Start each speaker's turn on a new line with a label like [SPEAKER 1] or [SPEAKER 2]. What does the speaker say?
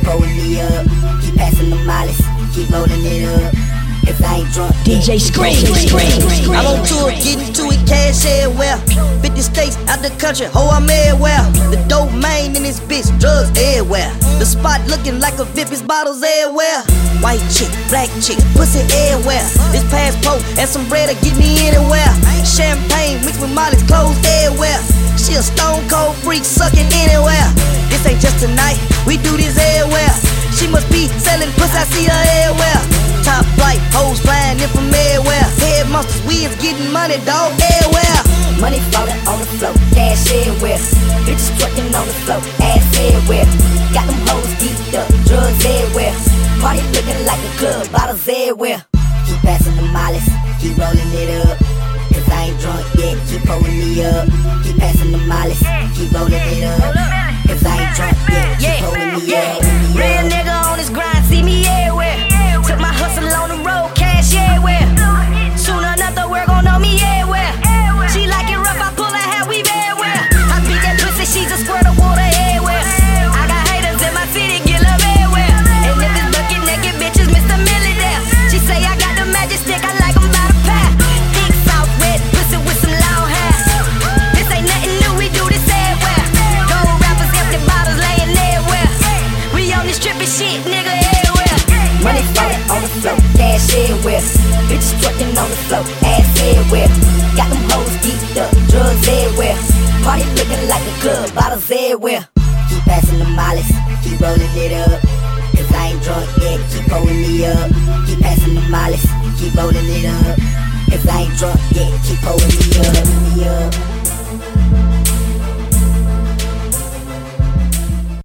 [SPEAKER 1] pulling me up. Keep passing the mileage, keep rolling it up. If I ain't drunk,
[SPEAKER 2] DJ Scream.
[SPEAKER 3] I'm on tour, getting to it, cash everywhere. 50 states out the country, I'm everywhere. The dope main in this bitch, drugs everywhere. The spot looking like a Vippy's, bottles everywhere. White chick, black chick, pussy everywhere. This passport and some bread to get me anywhere. Champagne mixed with Molly's, clothes everywhere. She a stone cold freak, sucking anywhere. This ain't just tonight, we do this everywhere. She must be selling pussy, I see her everywhere. Top flight, hoes flying in from everywhere. Head monsters, we is getting money, dog, everywhere.
[SPEAKER 1] money falling on the floor, cash everywhere. Bitches twerking on the floor, ass everywhere. Got them hoes geeked up, drugs everywhere. Party looking like a club, bottles everywhere. Keep passing the mileage, keep rolling it up. If I ain't drunk yet, keep pulling me up. Keep passing the mileage, keep rolling it up. If I ain't drunk yet, keep pulling me up.
[SPEAKER 3] Real nigga on his grind, see me everywhere. Took my hustle on the road, cash everywhere. Soon enough, the world gon' know me everywhere. She like it rough, I pull her hair, weave everywhere. I beat that pussy, she's a squirt of water everywhere. I got haters in my city, get love everywhere. And if it's bucket naked bitches, Mr. Millie there. She say I got the magic stick, I like 'em by the pack. Big South red pussy with some long hair. This ain't nothing new, we do this everywhere. Gold rappers, empty bottles laying everywhere. We on this trippin' shit, nigga, everywhere.
[SPEAKER 1] Money falling on the floor, cash everywhere. Bitches twerking on the floor, ass everywhere. Got them hoes geeked up, drugs everywhere. Party looking like a club, bottles everywhere. Keep passing the mileage, keep rolling it up. If I ain't drunk yet, keep pulling me up. Keep passing the mileage, keep rolling it up. If I ain't drunk yet, keep pulling me up.